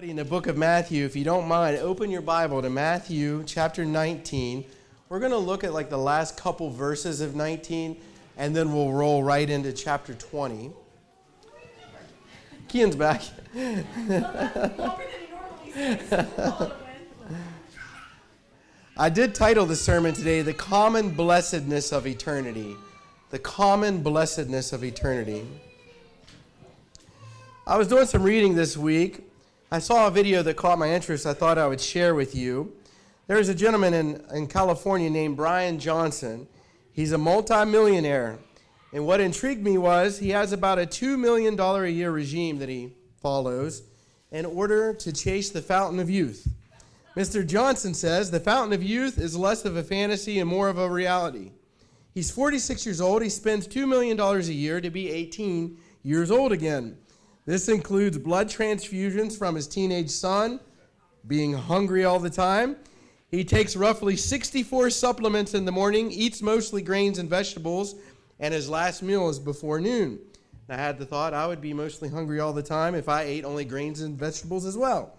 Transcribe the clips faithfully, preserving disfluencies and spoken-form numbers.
Study in the book of Matthew. If you don't mind, open your Bible to Matthew chapter nineteen. We're going to look at like the last couple verses of nineteen, and then we'll roll right into chapter twenty. Kian's back. I did title the sermon today, The Common Blessedness of Eternity. The Common Blessedness of Eternity. I was doing some reading this week. I saw a video that caught my interest I thought I would share with you. There's a gentleman in, in California named Brian Johnson. He's a multimillionaire. And what intrigued me was he has about a two million dollars a year regime that he follows in order to chase the fountain of youth. Mister Johnson says the fountain of youth is less of a fantasy and more of a reality. He's forty-six years old. He spends two million dollars a year to be eighteen years old again. This includes blood transfusions from his teenage son, being hungry all the time. He takes roughly sixty-four supplements in the morning, eats mostly grains and vegetables, and his last meal is before noon. And I had the thought I would be mostly hungry all the time if I ate only grains and vegetables as well.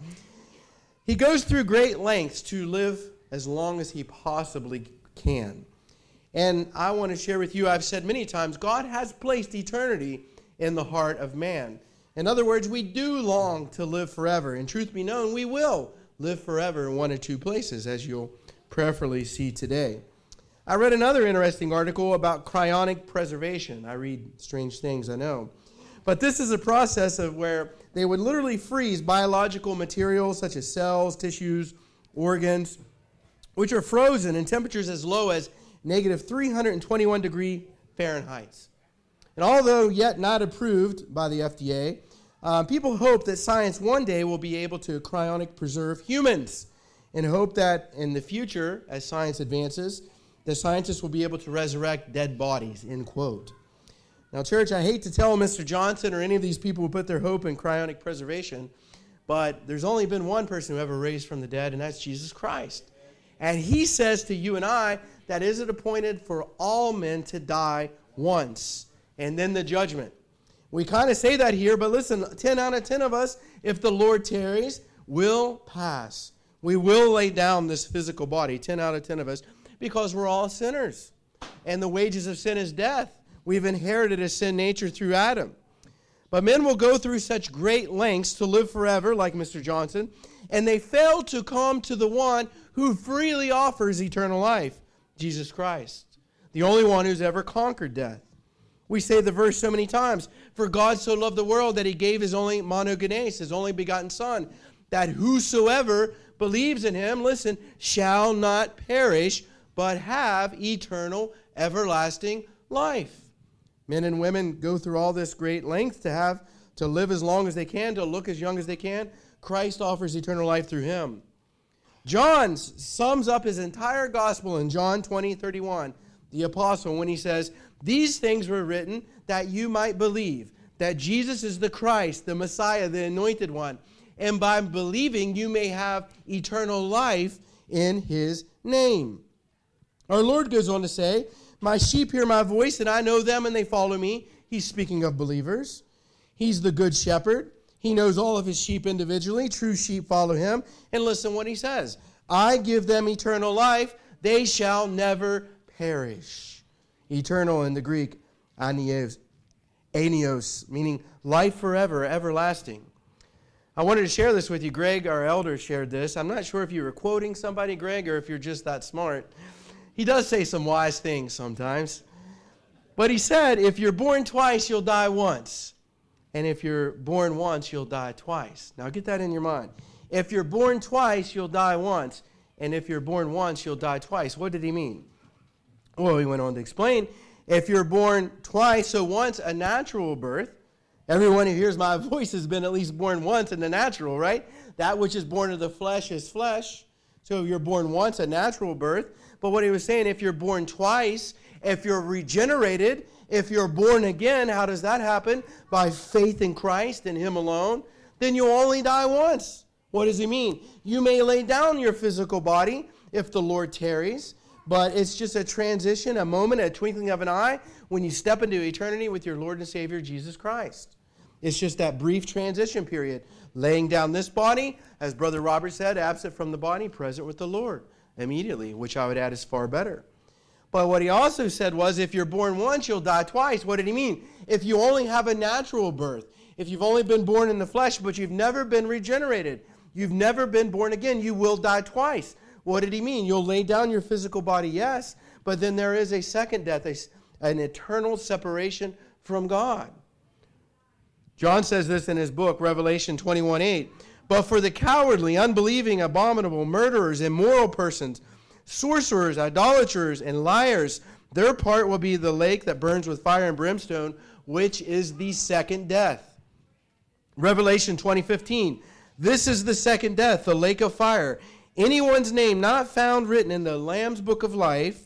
He goes through great lengths to live as long as he possibly can. And I want to share with you, I've said many times, God has placed eternity in the heart of man. In other words, we do long to live forever. And truth be known, we will live forever in one or two places, as you'll prayerfully see today. I read another interesting article about cryonic preservation. I read strange things, I know. But this is a process of where they would literally freeze biological materials such as cells, tissues, organs, which are frozen in temperatures as low as negative three hundred twenty-one degree Fahrenheit. And although yet not approved by the F D A, uh, people hope that science one day will be able to cryonic preserve humans, and hope that in the future, as science advances, the scientists will be able to resurrect dead bodies, end quote. Now, church, I hate to tell Mister Johnson or any of these people who put their hope in cryonic preservation, but there's only been one person who ever raised from the dead, and that's Jesus Christ. And he says to you and I that is it appointed for all men to die once, and then the judgment. We kind of say that here, but listen, ten out of ten of us, if the Lord tarries, will pass. We will lay down this physical body, ten out of ten of us, because we're all sinners. And the wages of sin is death. We've inherited a sin nature through Adam. But men will go through such great lengths to live forever, like Mister Johnson, and they fail to come to the one who freely offers eternal life, Jesus Christ, the only one who's ever conquered death. We say the verse so many times, for God so loved the world that he gave his only monogenes, his only begotten son, that whosoever believes in him, listen, shall not perish, but have eternal, everlasting life. Men and women go through all this great length to have, to live as long as they can, to look as young as they can. Christ offers eternal life through him. John sums up his entire gospel in John twenty thirty-one, the apostle, when he says, these things were written that you might believe that Jesus is the Christ, the Messiah, the anointed one, and by believing you may have eternal life in his name. Our Lord goes on to say, my sheep hear my voice, and I know them, and they follow me. He's speaking of believers. He's the good shepherd. He knows all of his sheep individually. True sheep follow him. And listen what he says. I give them eternal life. They shall never perish. Eternal in the Greek, anios, anios, meaning life forever, everlasting. I wanted to share this with you. Greg, our elder, shared this. I'm not sure if you were quoting somebody, Greg, or if you're just that smart. He does say some wise things sometimes. But he said, if you're born twice, you'll die once. And if you're born once, you'll die twice. Now get that in your mind. If you're born twice, you'll die once. And if you're born once, you'll die twice. What did he mean? Well, he went on to explain, if you're born twice, so once a natural birth, everyone who hears my voice has been at least born once in the natural, right? That which is born of the flesh is flesh. So you're born once, a natural birth. But what he was saying, if you're born twice, if you're regenerated, if you're born again, how does that happen? By faith in Christ and him alone. Then you'll only die once. What does he mean? You may lay down your physical body if the Lord tarries, but it's just a transition, a moment, a twinkling of an eye when you step into eternity with your Lord and Savior, Jesus Christ. It's just that brief transition period. laying down this body, as Brother Robert said, absent from the body, present with the Lord immediately, which I would add is far better. But what he also said was, if you're born once, you'll die twice. What did he mean? If you only have a natural birth, if you've only been born in the flesh, but you've never been regenerated, you've never been born again, you will die twice. What did he mean? You'll lay down your physical body, yes, but then there is a second death, a, an eternal separation from God. John says this in his book, Revelation twenty-one eight. But for the cowardly, unbelieving, abominable, murderers, immoral persons, sorcerers, idolaters, and liars, their part will be the lake that burns with fire and brimstone, which is the second death. Revelation twenty fifteen. This is the second death, the lake of fire. Anyone's name not found written in the Lamb's book of life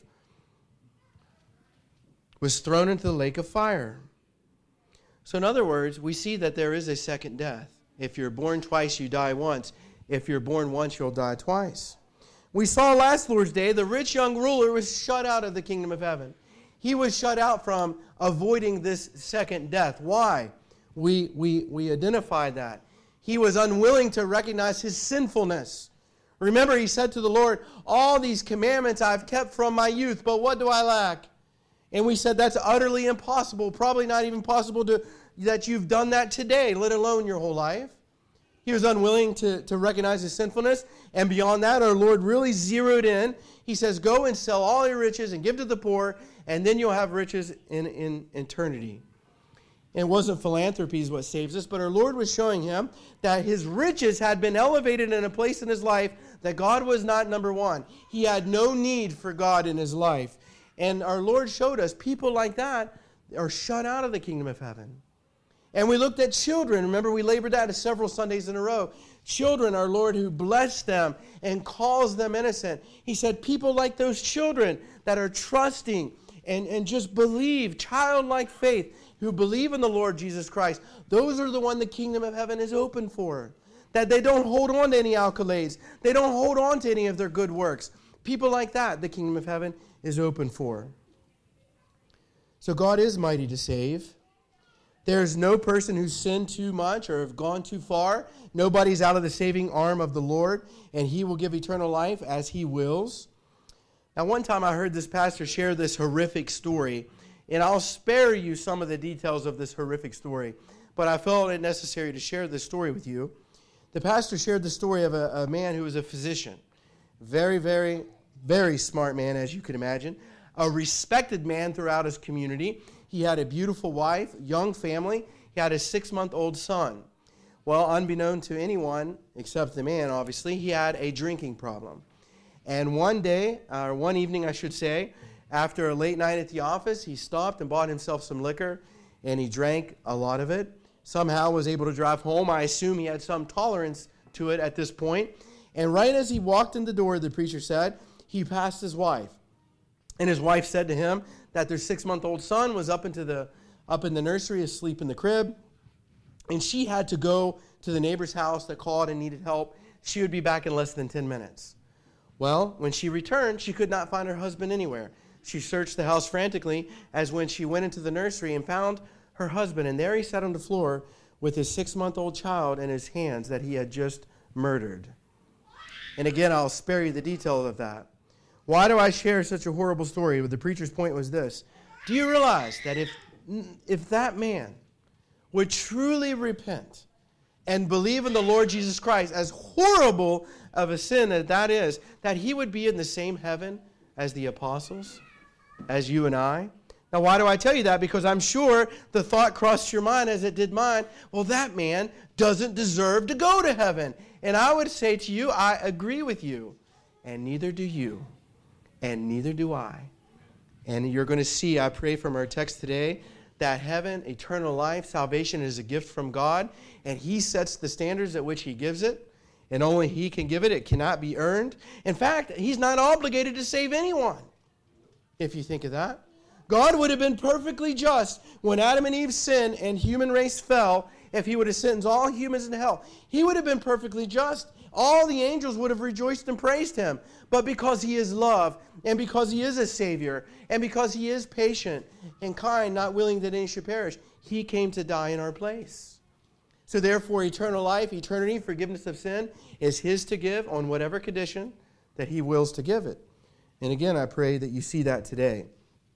was thrown into the lake of fire. So in other words, we see that there is a second death. If you're born twice, you die once. If you're born once, you'll die twice. We saw last Lord's Day, the rich young ruler was shut out of the kingdom of heaven. He was shut out from avoiding this second death. Why? We, we, we identified that. He was unwilling to recognize his sinfulness. Remember, he said to the Lord, all these commandments I've kept from my youth, but what do I lack? And we said that's utterly impossible, probably not even possible to that you've done that today, let alone your whole life. He was unwilling to, to recognize his sinfulness. And beyond that, our Lord really zeroed in. He says, go and sell all your riches and give to the poor, and then you'll have riches in, in eternity. And it wasn't philanthropy is what saves us, but our Lord was showing him that his riches had been elevated in a place in his life that God was not number one. He had no need for God in his life. And our Lord showed us people like that are shut out of the kingdom of heaven. And we looked at children. Remember, we labored at it several Sundays in a row. Children, our Lord, who blessed them and calls them innocent. He said people like those children that are trusting and, and just believe, childlike faith, who believe in the Lord Jesus Christ, those are the one the kingdom of heaven is open for. That they don't hold on to any accolades. They don't hold on to any of their good works. People like that, the kingdom of heaven is open for. So God is mighty to save. There's no person who's sinned too much or have gone too far. Nobody's out of the saving arm of the Lord, and he will give eternal life as he wills. Now, one time I heard this pastor share this horrific story, and I'll spare you some of the details of this horrific story, but I felt it necessary to share this story with you. The pastor shared the story of a, a man who was a physician. Very, very, very smart man, as you can imagine. A respected man throughout his community. He had a beautiful wife, young family. He had a six-month-old son. Well, unbeknown to anyone, except the man, obviously, he had a drinking problem. And one day, or one evening, I should say, after a late night at the office, he stopped and bought himself some liquor, and he drank a lot of it. Somehow was able to drive home. I assume he had some tolerance to it at this point. And right as he walked in the door, the preacher said, he passed his wife. And his wife said to him that their six-month-old son was up into the up in the nursery, asleep in the crib, and she had to go to the neighbor's house that called and needed help. She would be back in less than ten minutes. Well, when she returned, she could not find her husband anywhere. She searched the house frantically, as when she went into the nursery and found her husband, and there he sat on the floor with his six-month-old child in his hands that he had just murdered. And again, I'll spare you the detail of that. Why do I share such a horrible story? The preacher's point was this. Do you realize that if, if that man would truly repent and believe in the Lord Jesus Christ, as horrible of a sin that that is, that he would be in the same heaven as the apostles, as you and I? Now, why do I tell you that? Because I'm sure the thought crossed your mind as it did mine, well, that man doesn't deserve to go to heaven. And I would say to you, I agree with you, and neither do you. And neither do I. And you're going to see, I pray from our text today, that heaven, eternal life, salvation is a gift from God, and he sets the standards at which he gives it, and only he can give it. It cannot be earned. In fact, he's not obligated to save anyone, if you think of that. God would have been perfectly just when Adam and Eve sinned and human race fell, if he would have sentenced all humans into hell. He would have been perfectly just. All the angels would have rejoiced and praised him. But because he is love, and because he is a Savior, and because he is patient and kind, not willing that any should perish, he came to die in our place. So therefore, eternal life, eternity, forgiveness of sin is his to give on whatever condition that he wills to give it. And again, I pray that you see that today.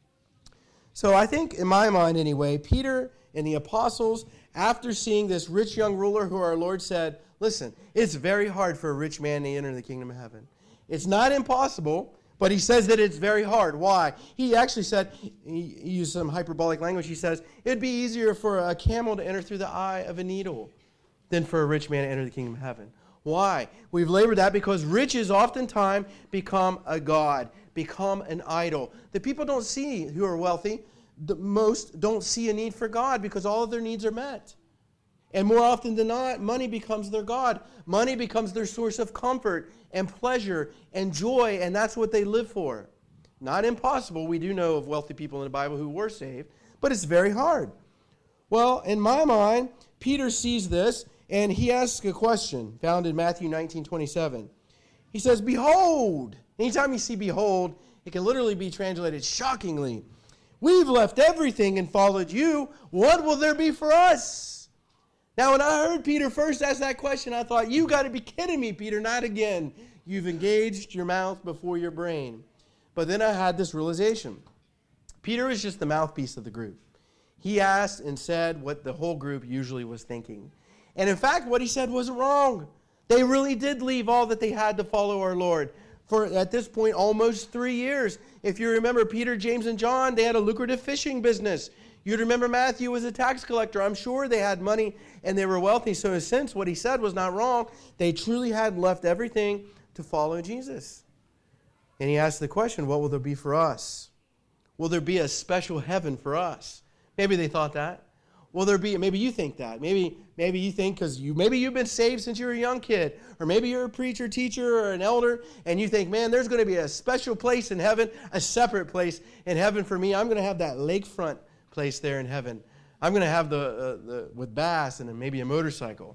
So I think, in my mind anyway, Peter and the apostles, after seeing this rich young ruler who our Lord said, listen, it's very hard for a rich man to enter the kingdom of heaven. It's not impossible, but he says that it's very hard. Why? He actually said, he used some hyperbolic language. He says, it'd be easier for a camel to enter through the eye of a needle than for a rich man to enter the kingdom of heaven. Why? We've labored that because riches oftentimes become a god, become an idol. The people don't see, who are wealthy, the most don't see a need for God because all of their needs are met. And more often than not, money becomes their God. Money becomes their source of comfort and pleasure and joy, and that's what they live for. Not impossible. We do know of wealthy people in the Bible who were saved, but it's very hard. Well, in my mind, Peter sees this, and he asks a question found in Matthew nineteen twenty-seven. He says, behold. Anytime you see behold, it can literally be translated shockingly. We've left everything and followed you. What will there be for us? Now, when I heard Peter first ask that question, I thought, you got to be kidding me, Peter, not again. You've engaged your mouth before your brain. But then I had this realization. Peter was just the mouthpiece of the group. He asked and said what the whole group usually was thinking. And in fact, what he said wasn't wrong. They really did leave all that they had to follow our Lord. For at this point, almost three years. If you remember Peter, James, and John, they had a lucrative fishing business. You'd remember Matthew was a tax collector. I'm sure they had money and they were wealthy. So in a sense, what he said was not wrong. They truly had left everything to follow Jesus. And he asked the question, what will there be for us? Will there be a special heaven for us? Maybe they thought that. Will there be, maybe you think that. Maybe maybe you think because you, maybe you've been saved since you were a young kid. Or maybe you're a preacher, teacher, or an elder, and you think, man, there's going to be a special place in heaven, a separate place in heaven for me. I'm going to have that lakefront place there in heaven. I'm going to have the, uh, the with bass and maybe a motorcycle.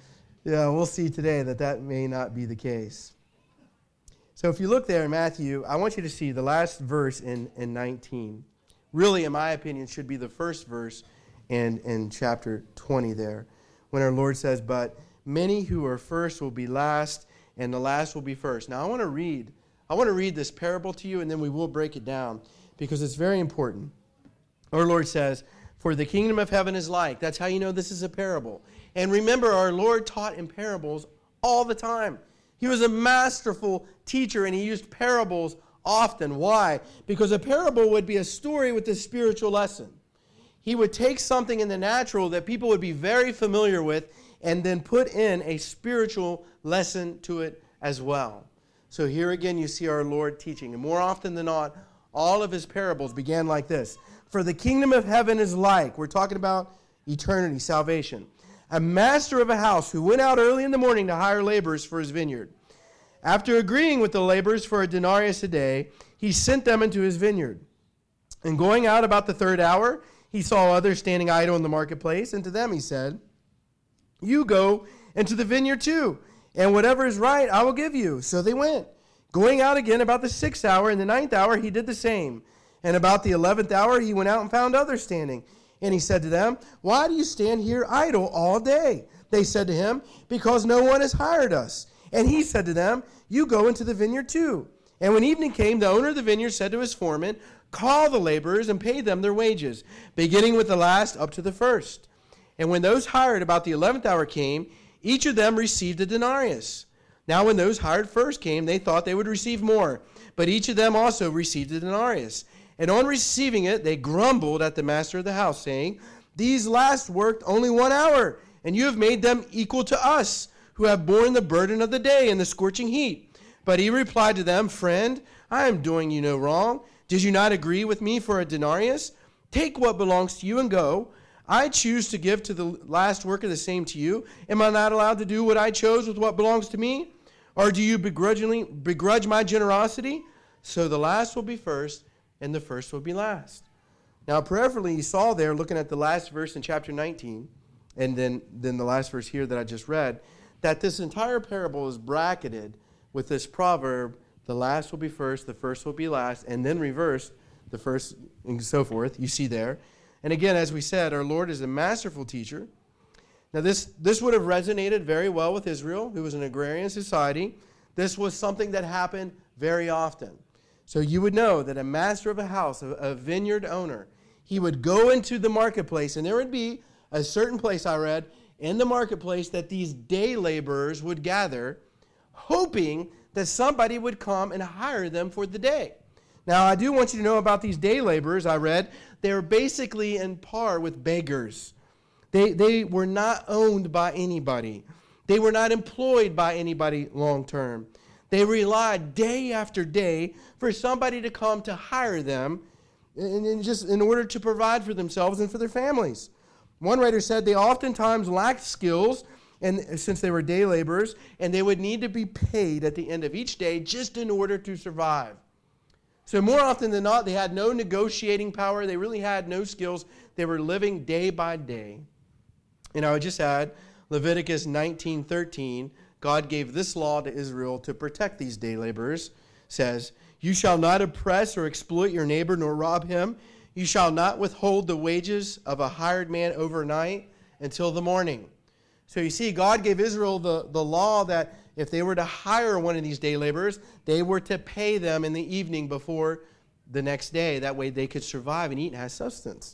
Yeah, we'll see today that that may not be the case. So if you look there in Matthew, I want you to see the last verse in, in nineteen. Really, in my opinion, should be the first verse in, in chapter twenty there, when our Lord says, but many who are first will be last, and the last will be first. Now, I want to read, I want to read this parable to you, and then we will break it down, because it's very important. Our Lord says, for the kingdom of heaven is like. That's how you know this is a parable. And remember, our Lord taught in parables all the time. He was a masterful teacher, and he used parables often. Why? Because a parable would be a story with a spiritual lesson. He would take something in the natural that people would be very familiar with and then put in a spiritual lesson to it as well. So here again you see our Lord teaching. And more often than not, all of his parables began like this. For the kingdom of heaven is like, we're talking about eternity, salvation, a master of a house who went out early in the morning to hire laborers for his vineyard. After agreeing with the laborers for a denarius a day, he sent them into his vineyard. And going out about the third hour, he saw others standing idle in the marketplace, and to them he said, you go into the vineyard too, and whatever is right I will give you. So they went. Going out again about the sixth hour and the ninth hour, he did the same. And about the eleventh hour, he went out and found others standing. And he said to them, why do you stand here idle all day? They said to him, because no one has hired us. And he said to them, you go into the vineyard too. And when evening came, the owner of the vineyard said to his foreman, call the laborers and pay them their wages, beginning with the last up to the first. And when those hired about the eleventh hour came, each of them received a denarius. Now when those hired first came, they thought they would receive more, but each of them also received a denarius. And on receiving it, they grumbled at the master of the house, saying, these last worked only one hour, and you have made them equal to us, who have borne the burden of the day and the scorching heat. But he replied to them, friend, I am doing you no wrong. Did you not agree with me for a denarius? Take what belongs to you and go. I choose to give to the last worker the same to you. Am I not allowed to do what I chose with what belongs to me? Or do you begrudgingly begrudge my generosity? So the last will be first, and the first will be last. Now, prayerfully, you saw there, looking at the last verse in chapter nineteen, and then, then the last verse here that I just read, that this entire parable is bracketed with this proverb, the last will be first, the first will be last, and then reversed, the first, and so forth, you see there. And again, as we said, our Lord is a masterful teacher. Now, this, this would have resonated very well with Israel, who was an agrarian society. This was something that happened very often. So you would know that a master of a house, a, a vineyard owner, he would go into the marketplace, and there would be a certain place, I read, in the marketplace that these day laborers would gather, hoping that somebody would come and hire them for the day. Now, I do want you to know about these day laborers, I read. They're basically in par with beggars. They, they were not owned by anybody. They were not employed by anybody long term. They relied day after day for somebody to come to hire them in, in just in order to provide for themselves and for their families. One writer said they oftentimes lacked skills, and since they were day laborers, and they would need to be paid at the end of each day just in order to survive. So more often than not, they had no negotiating power. They really had no skills. They were living day by day. And I would just add, Leviticus nineteen thirteen, God gave this law to Israel to protect these day laborers. Says, "You shall not oppress or exploit your neighbor nor rob him. You shall not withhold the wages of a hired man overnight until the morning." So you see, God gave Israel the, the law that if they were to hire one of these day laborers, they were to pay them in the evening before the next day. That way they could survive and eat and have substance.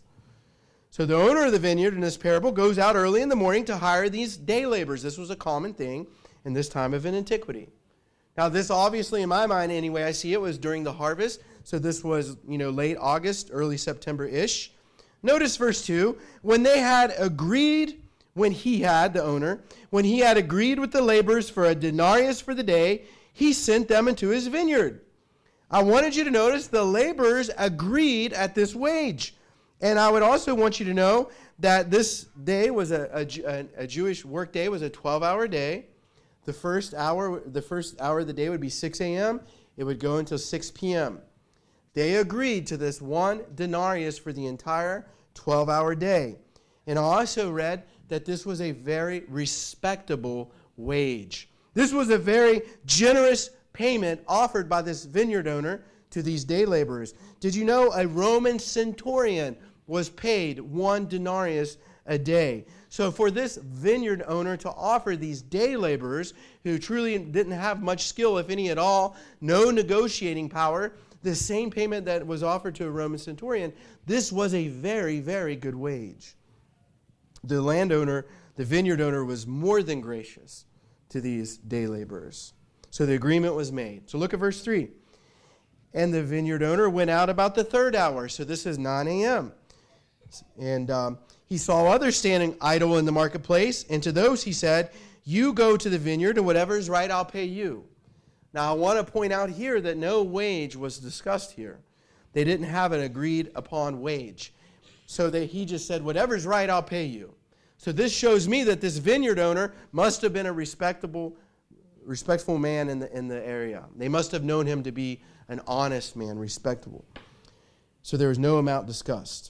So the owner of the vineyard in this parable goes out early in the morning to hire these day laborers. This was a common thing in this time of antiquity. Now this obviously, in my mind anyway, I see it was during the harvest. So this was, you know, late August, early September-ish. Notice verse two. When they had agreed, when he had, the owner, when he had agreed with the laborers for a denarius for the day, he sent them into his vineyard. I wanted you to notice the laborers agreed at this wage. And I would also want you to know that this day was a, a, a Jewish work day, was a twelve-hour day. The first hour, the first hour of the day would be six a.m. It would go until six p.m. They agreed to this one denarius for the entire twelve-hour day. And I also read that this was a very respectable wage. This was a very generous payment offered by this vineyard owner to these day laborers. Did you know a Roman centurion was paid one denarius a day? So for this vineyard owner to offer these day laborers who truly didn't have much skill, if any at all, no negotiating power, the same payment that was offered to a Roman centurion, this was a very, very good wage. The landowner, the vineyard owner, was more than gracious to these day laborers. So the agreement was made. So look at verse three. And the vineyard owner went out about the third hour. So this is nine a.m. And um, he saw others standing idle in the marketplace. And to those he said, "You go to the vineyard, and whatever is right, I'll pay you." Now I want to point out here that no wage was discussed here. They didn't have an agreed upon wage. So that he just said, "Whatever's right, I'll pay you." So this shows me that this vineyard owner must have been a respectable, respectful man in the in the area. They must have known him to be an honest man, respectable. So there was no amount discussed.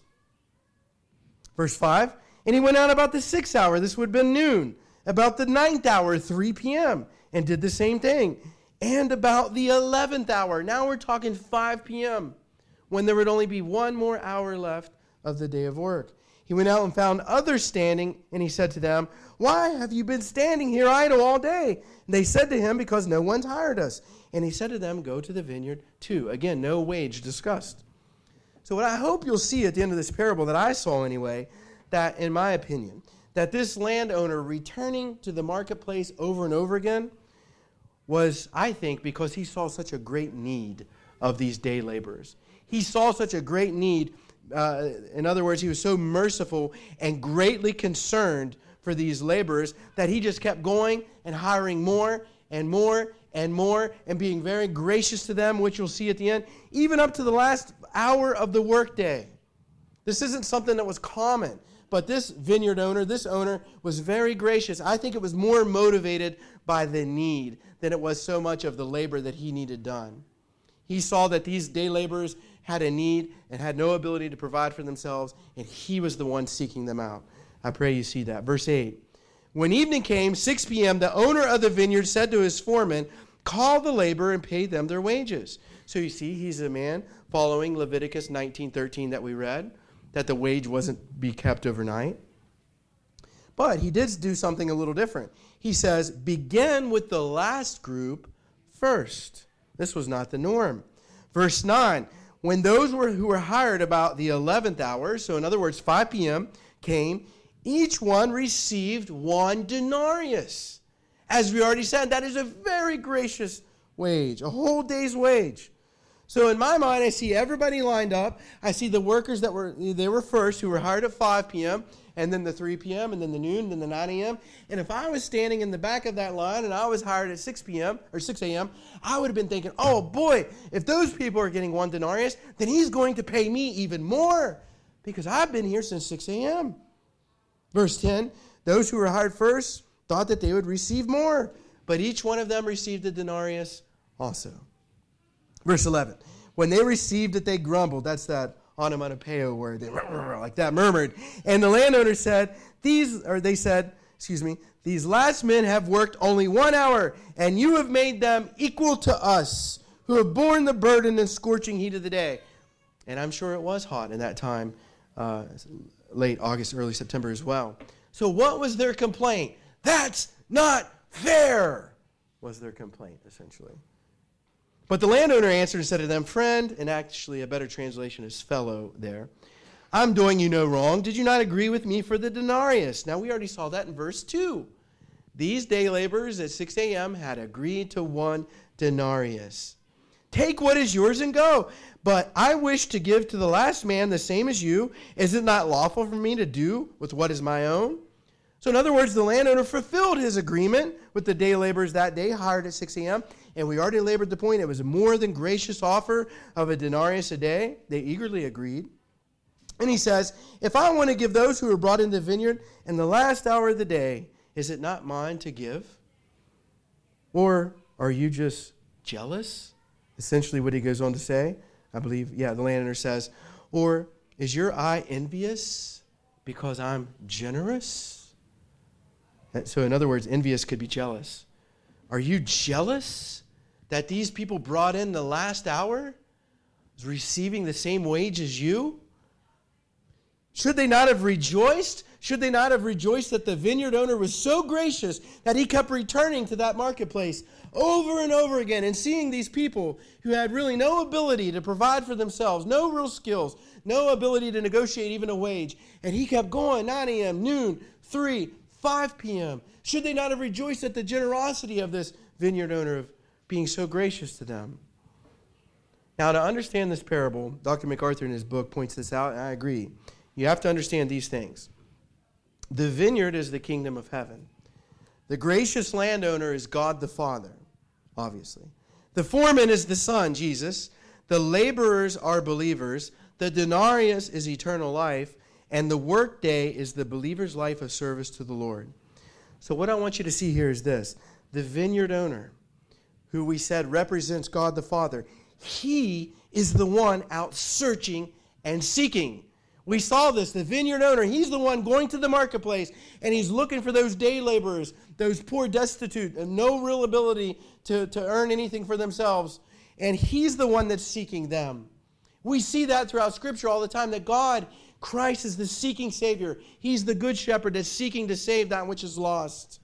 Verse five, and he went out about the sixth hour, this would have been noon, about the ninth hour, three p.m., and did the same thing. And about the eleventh hour, now we're talking five p.m., when there would only be one more hour left of the day of work. He went out and found others standing, and he said to them, "Why have you been standing here idle all day?" And they said to him, "Because no one's hired us." And he said to them, "Go to the vineyard too." Again, no wage discussed. So what I hope you'll see at the end of this parable, that I saw anyway, that in my opinion, that this landowner returning to the marketplace over and over again was, I think, because he saw such a great need of these day laborers. He saw such a great need. Uh, in other words, he was so merciful and greatly concerned for these laborers that he just kept going and hiring more and more and more and being very gracious to them, which you'll see at the end, even up to the last hour of the workday. This isn't something that was common, but this vineyard owner, this owner, was very gracious. I think it was more motivated by the need than it was so much of the labor that he needed done. He saw that these day laborers had a need and had no ability to provide for themselves, and he was the one seeking them out. I pray you see that. Verse eight. When evening came, six p.m., the owner of the vineyard said to his foreman, "Call the laborer and pay them their wages." So you see, he's a man following Leviticus nineteen thirteen that we read, that the wage wasn't be kept overnight. But he did do something a little different. He says, begin with the last group first. This was not the norm. Verse nine, when those were who were hired about the eleventh hour, so in other words, five p.m. came, each one received one denarius. As we already said, that is a very gracious wage, a whole day's wage. So in my mind, I see everybody lined up. I see the workers that were, they were first, who were hired at five p.m., and then the three p.m., and then the noon, and then the nine a.m. And if I was standing in the back of that line and I was hired at six p.m. or six a.m., I would have been thinking, oh boy, if those people are getting one denarius, then he's going to pay me even more because I've been here since six a.m. Verse ten, those who were hired first thought that they would receive more, but each one of them received a denarius also. Verse eleven, when they received it, they grumbled. That's that onomatopoeia word, they like that, murmured. And the landowner said, these, or they said, excuse me, these last men have worked only one hour, and you have made them equal to us, who have borne the burden and scorching heat of the day. And I'm sure it was hot in that time, uh, late August, early September as well. So what was their complaint? That's not fair, was their complaint, essentially. But the landowner answered and said to them, friend, and actually a better translation is fellow there, I'm doing you no wrong. Did you not agree with me for the denarius? Now, we already saw that in verse two. These day laborers at six a.m. had agreed to one denarius. Take what is yours and go. But I wish to give to the last man the same as you. Is it not lawful for me to do with what is my own? So in other words, the landowner fulfilled his agreement with the day laborers that day, hired at six a.m., and we already labored the point. It was a more than gracious offer of a denarius a day. They eagerly agreed. And he says, if I want to give those who are brought into the vineyard in the last hour of the day, is it not mine to give? Or are you just jealous? Essentially what he goes on to say, I believe, yeah, the landowner says, or is your eye envious because I'm generous? So in other words, envious could be jealous. Are you jealous that these people brought in the last hour is receiving the same wage as you? Should they not have rejoiced? Should they not have rejoiced that the vineyard owner was so gracious that he kept returning to that marketplace over and over again and seeing these people who had really no ability to provide for themselves, no real skills, no ability to negotiate even a wage, and he kept going nine a.m., noon, three, five p.m. Should they not have rejoiced at the generosity of this vineyard owner of being so gracious to them? Now, to understand this parable, Doctor MacArthur in his book points this out, and I agree. You have to understand these things. The vineyard is the kingdom of heaven. The gracious landowner is God the Father, obviously. The foreman is the Son, Jesus. The laborers are believers. The denarius is eternal life. And the workday is the believer's life of service to the Lord. So what I want you to see here is this. The vineyard owner, who we said represents God the Father, he is the one out searching and seeking. We saw this. The vineyard owner, he's the one going to the marketplace, and he's looking for those day laborers, those poor, destitute, and no real ability to, to earn anything for themselves. And he's the one that's seeking them. We see that throughout Scripture all the time, that God, Christ, is the seeking Savior. He's the good shepherd that's seeking to save that which is lost.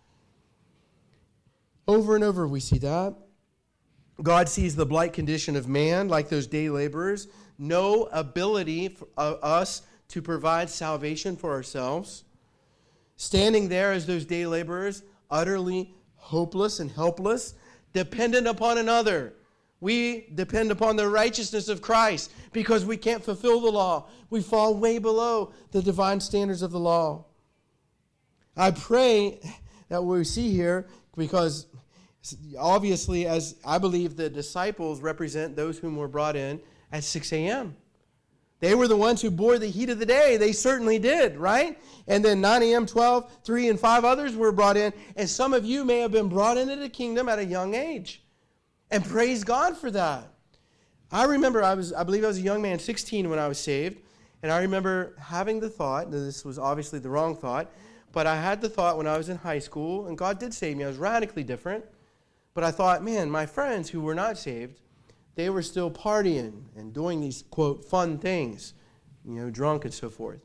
Over and over we see that. God sees the blight condition of man, like those day laborers. No ability for us to provide salvation for ourselves. Standing there as those day laborers, utterly hopeless and helpless, dependent upon another. We depend upon the righteousness of Christ because we can't fulfill the law. We fall way below the divine standards of the law. I pray that what we see here, because obviously, as I believe the disciples represent those whom were brought in at six a.m. They were the ones who bore the heat of the day. They certainly did, right? And then nine a.m., twelve, three, and five others were brought in. And some of you may have been brought into the kingdom at a young age. And praise God for that. I remember, I was, I believe I was a young man, sixteen, when I was saved. And I remember having the thought, this was obviously the wrong thought, but I had the thought when I was in high school, and God did save me. I was radically different. But I thought, man, my friends who were not saved, they were still partying and doing these, quote, fun things, you know, drunk and so forth.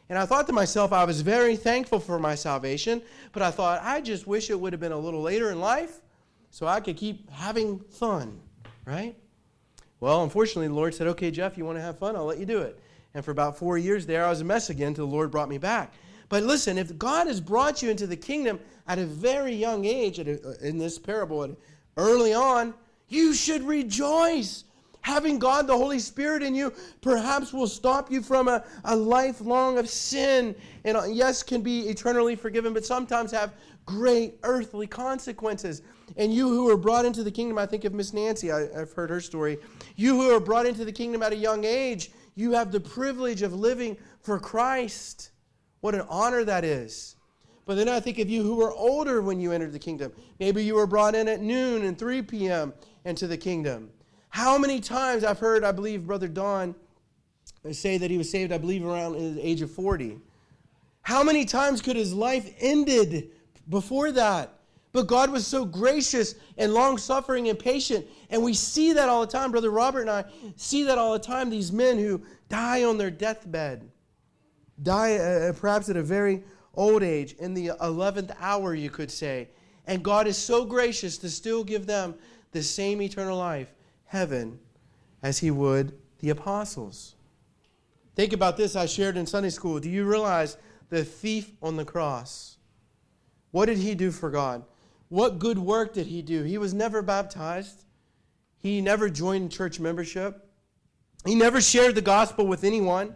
And I thought to myself, I was very thankful for my salvation, but I thought, I just wish it would have been a little later in life so I could keep having fun, right? Well, unfortunately, the Lord said, okay, Jeff, you want to have fun? I'll let you do it. And for about four years there, I was a mess again until the Lord brought me back. But listen, if God has brought you into the kingdom at a very young age, at a, in this parable, early on, you should rejoice. Having God, the Holy Spirit in you, perhaps will stop you from a, a lifelong of sin. And uh, yes, can be eternally forgiven, but sometimes have great earthly consequences. And you who are brought into the kingdom, I think of Miss Nancy, I, I've heard her story. You who are brought into the kingdom at a young age, you have the privilege of living for Christ. What an honor that is. But then I think of you who were older when you entered the kingdom. Maybe you were brought in at noon and three p.m. into the kingdom. How many times I've heard, I believe, Brother Don say that he was saved, I believe, around the age of forty. How many times could his life ended before that? But God was so gracious and long-suffering and patient. And we see that all the time. Brother Robert and I see that all the time. These men who die on their deathbed. Die uh, perhaps at a very old age. In the eleventh hour, you could say. And God is so gracious to still give them the same eternal life, heaven, as he would the apostles. Think about this. I shared in Sunday school. Do you realize the thief on the cross? What did he do for God? What good work did he do? He was never baptized. He never joined church membership. He never shared the gospel with anyone.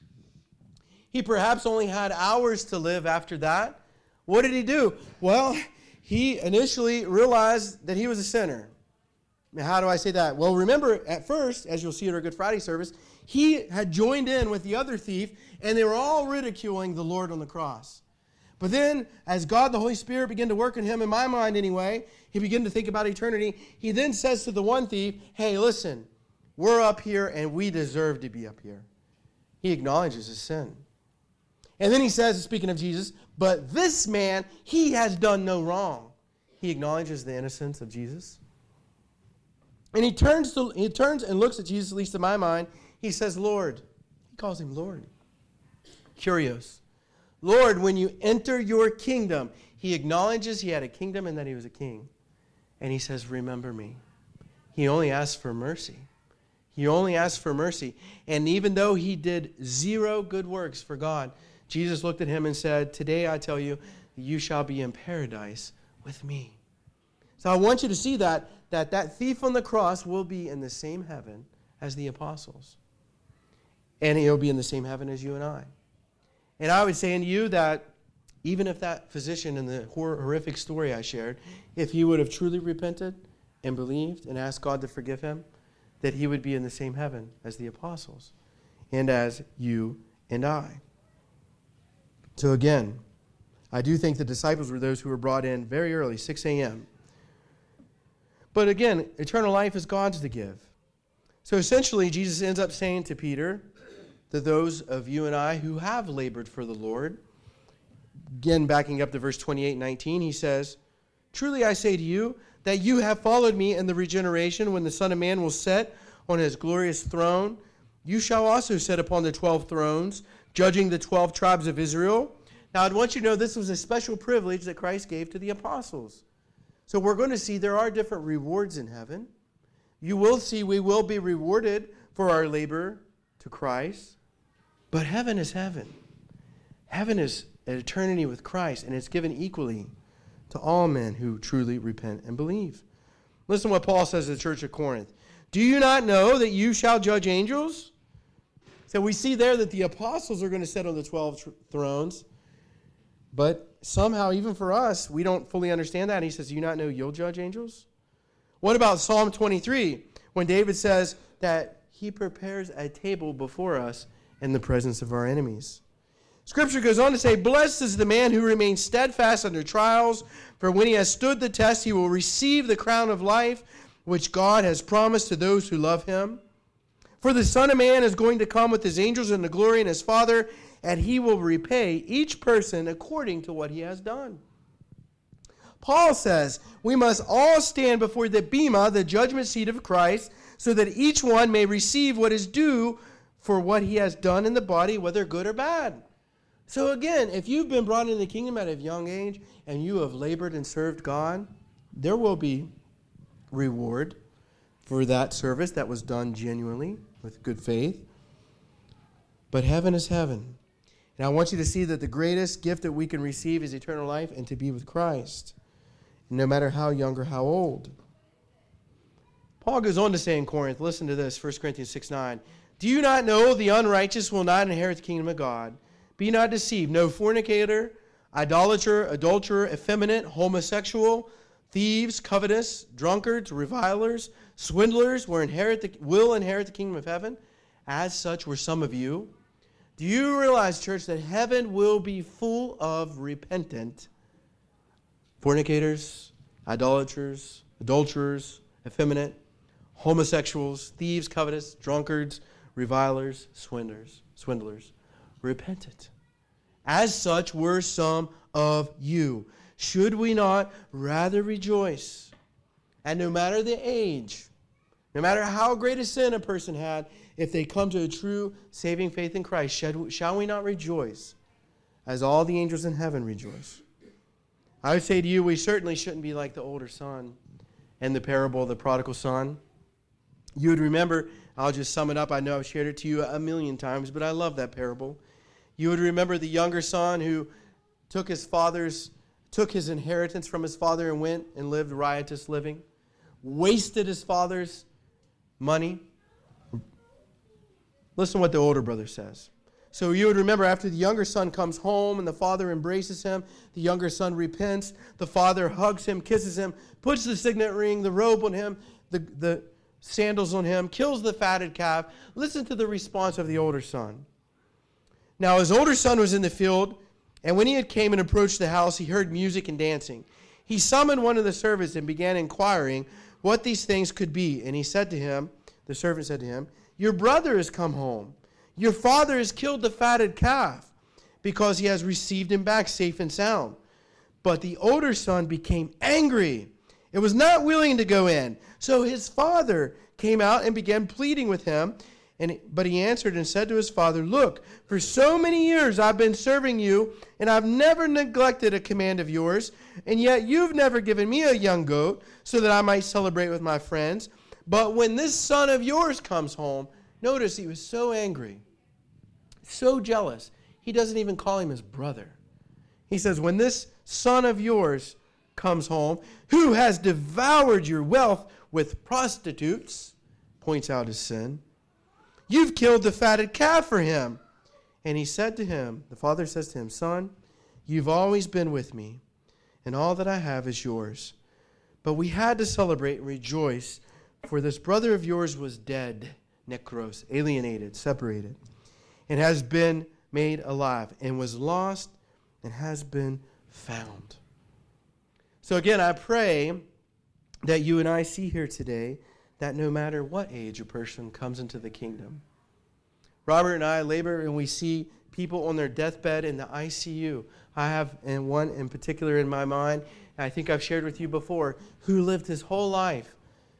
He perhaps only had hours to live after that. What did he do? Well, he initially realized that he was a sinner. Now, how do I say that? Well, remember, at first, as you'll see at our Good Friday service, he had joined in with the other thief, and they were all ridiculing the Lord on the cross. But then, as God, the Holy Spirit, began to work in him, in my mind anyway, he began to think about eternity. He then says to the one thief, hey, listen, we're up here and we deserve to be up here. He acknowledges his sin. And then he says, speaking of Jesus, but this man, he has done no wrong. He acknowledges the innocence of Jesus. And he turns to, he turns and looks at Jesus, at least in my mind. He says, Lord. He calls him Lord. Curious. Lord, when you enter your kingdom, he acknowledges he had a kingdom and that he was a king. And he says, remember me. He only asks for mercy. He only asks for mercy. And even though he did zero good works for God, Jesus looked at him and said, today I tell you, you shall be in paradise with me. So I want you to see that, that that thief on the cross will be in the same heaven as the apostles. And he'll be in the same heaven as you and I. And I would say unto you that even if that physician in the horrific story I shared, if he would have truly repented and believed and asked God to forgive him, that he would be in the same heaven as the apostles and as you and I. So again, I do think the disciples were those who were brought in very early, six a.m. But again, eternal life is God's to give. So essentially, Jesus ends up saying to Peter, that those of you and I who have labored for the Lord, again backing up to verse twenty-eight and nineteen, he says, truly I say to you that you have followed me in the regeneration when the Son of Man will sit on his glorious throne. You shall also sit upon the twelve thrones, judging the twelve tribes of Israel. Now I'd want you to know this was a special privilege that Christ gave to the apostles. So we're going to see there are different rewards in heaven. You will see we will be rewarded for our labor to Christ. But heaven is heaven. Heaven is an eternity with Christ, and it's given equally to all men who truly repent and believe. Listen to what Paul says to the church of Corinth. Do you not know that you shall judge angels? So we see there that the apostles are going to sit on the twelve tr- thrones, but somehow, even for us, we don't fully understand that. And he says, do you not know you'll judge angels? What about Psalm twenty-three, when David says that he prepares a table before us in the presence of our enemies? Scripture goes on to say, blessed is the man who remains steadfast under trials, for when he has stood the test, he will receive the crown of life, which God has promised to those who love him. For the Son of Man is going to come with his angels in the glory and his Father, and he will repay each person according to what he has done. Paul says, we must all stand before the bema, the judgment seat of Christ, so that each one may receive what is due for what he has done in the body, whether good or bad. So again, if you've been brought into the kingdom at a young age and you have labored and served God, there will be reward for that service that was done genuinely with good faith. But heaven is heaven. And I want you to see that the greatest gift that we can receive is eternal life and to be with Christ, no matter how young or how old. Paul goes on to say in Corinth, listen to this, First Corinthians six nine, do you not know the unrighteous will not inherit the kingdom of God? Be not deceived. No fornicator, idolater, adulterer, effeminate, homosexual, thieves, covetous, drunkards, revilers, swindlers will inherit the, will inherit the kingdom of heaven. As such were some of you. Do you realize, church, that heaven will be full of repentant fornicators, idolaters, adulterers, effeminate, homosexuals, thieves, covetous, drunkards, revilers, swindlers, swindlers, repentant. As such were some of you. Should we not rather rejoice? And no matter the age, no matter how great a sin a person had, if they come to a true saving faith in Christ, shall we not rejoice as all the angels in heaven rejoice? I would say to you, we certainly shouldn't be like the older son in the parable of the prodigal son. You would remember, I'll just sum it up. I know I've shared it to you a million times, but I love that parable. You would remember the younger son who took his father's, took his inheritance from his father and went and lived riotous living, wasted his father's money. Listen to what the older brother says. So you would remember after the younger son comes home and the father embraces him, the younger son repents, the father hugs him, kisses him, puts the signet ring, the robe on him, the, the sandals on him, kills the fatted calf. Listen to the response of the older son. Now his older son was in the field, and when he had came and approached the house, he heard music and dancing. He summoned one of the servants and began inquiring what these things could be. And he said to him, the servant said to him, your brother has come home. Your father has killed the fatted calf because he has received him back safe and sound. But the older son became angry and was not willing to go in. So his father came out and began pleading with him. And, but he answered and said to his father, look, for so many years I've been serving you, and I've never neglected a command of yours, and yet you've never given me a young goat so that I might celebrate with my friends. But when this son of yours comes home, notice he was so angry, so jealous, he doesn't even call him his brother. He says, when this son of yours comes home, who has devoured your wealth with prostitutes, points out his sin, you've killed the fatted calf for him. And he said to him, the father says to him, son, you've always been with me, and all that I have is yours. But we had to celebrate and rejoice, for this brother of yours was dead, nekros, alienated, separated, and has been made alive, and was lost and has been found. So again, I pray that you and I see here today that no matter what age a person comes into the kingdom. Robert and I labor and we see people on their deathbed in the I C U. I have and one in particular in my mind, and I think I've shared with you before, who lived his whole life,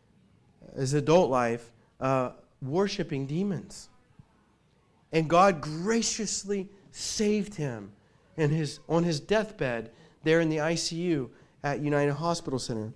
his adult life, uh, worshiping demons. And God graciously saved him in his, on his deathbed there in the I C U at United Hospital Center.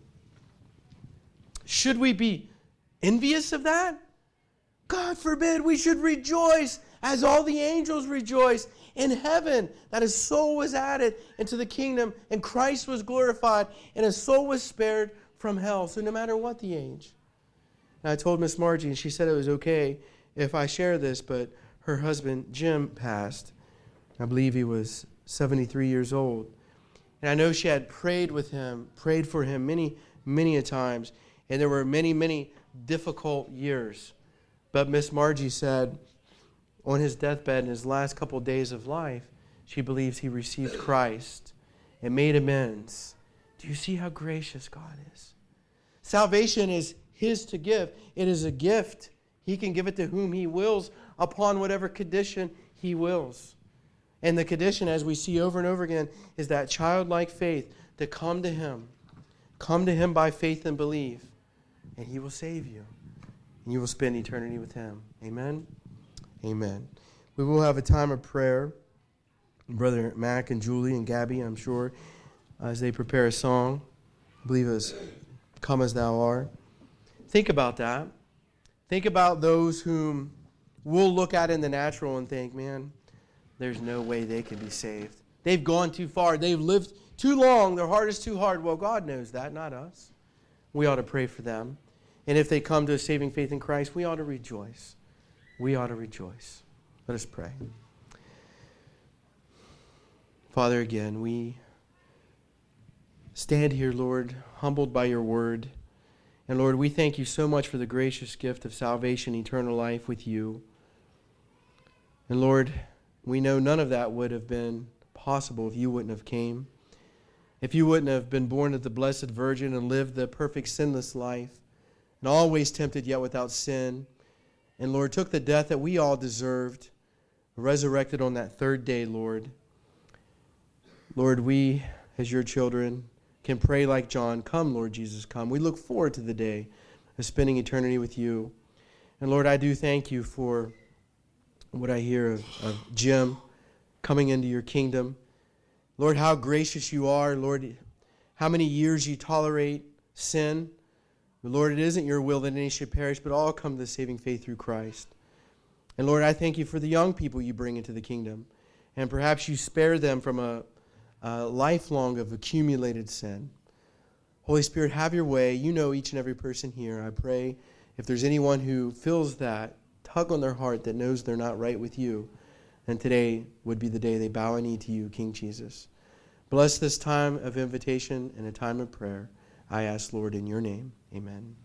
Should we be envious of that? God forbid. We should rejoice as all the angels rejoice in heaven that his soul was added into the kingdom and Christ was glorified and his soul was spared from hell. So no matter what the age. And I told Miss Margie, and she said it was okay if I share this, but her husband Jim passed. I believe he was seventy-three years old. And I know she had prayed with him, prayed for him many, many a times. And there were many, many difficult years. But Miss Margie said on his deathbed in his last couple of days of life, she believes he received Christ and made amends. Do you see how gracious God is? Salvation is his to give. It is a gift. He can give it to whom he wills upon whatever condition he wills. And the condition, as we see over and over again, is that childlike faith to come to him. Come to him by faith and believe. And he will save you. And you will spend eternity with him. Amen? Amen. We will have a time of prayer. Brother Mac and Julie and Gabby, I'm sure, as they prepare a song. I believe it's Come As Thou Art. Think about that. Think about those whom we'll look at in the natural and think, man, there's no way they can be saved. They've gone too far. They've lived too long. Their heart is too hard. Well, God knows that, not us. We ought to pray for them. And if they come to a saving faith in Christ, we ought to rejoice. We ought to rejoice. Let us pray. Father, again, we stand here, Lord, humbled by your word. And Lord, we thank you so much for the gracious gift of salvation, eternal life with you. And Lord, we know none of that would have been possible if you wouldn't have came. If you wouldn't have been born of the Blessed Virgin and lived the perfect sinless life, and always tempted yet without sin, and Lord, took the death that we all deserved, resurrected on that third day, Lord. Lord, we, as your children, can pray like John, come, Lord Jesus, come. We look forward to the day of spending eternity with you. And Lord, I do thank you for what I hear of, of Jim coming into your kingdom. Lord, how gracious you are. Lord, how many years you tolerate sin. But Lord, it isn't your will that any should perish, but all come to the saving faith through Christ. And Lord, I thank you for the young people you bring into the kingdom. And perhaps you spare them from a, a lifelong of accumulated sin. Holy Spirit, have your way. You know each and every person here. I pray if there's anyone who feels that tug on their heart that knows they're not right with you, then today would be the day they bow a knee to you, King Jesus. Bless this time of invitation and a time of prayer. I ask, Lord, in your name. Amen.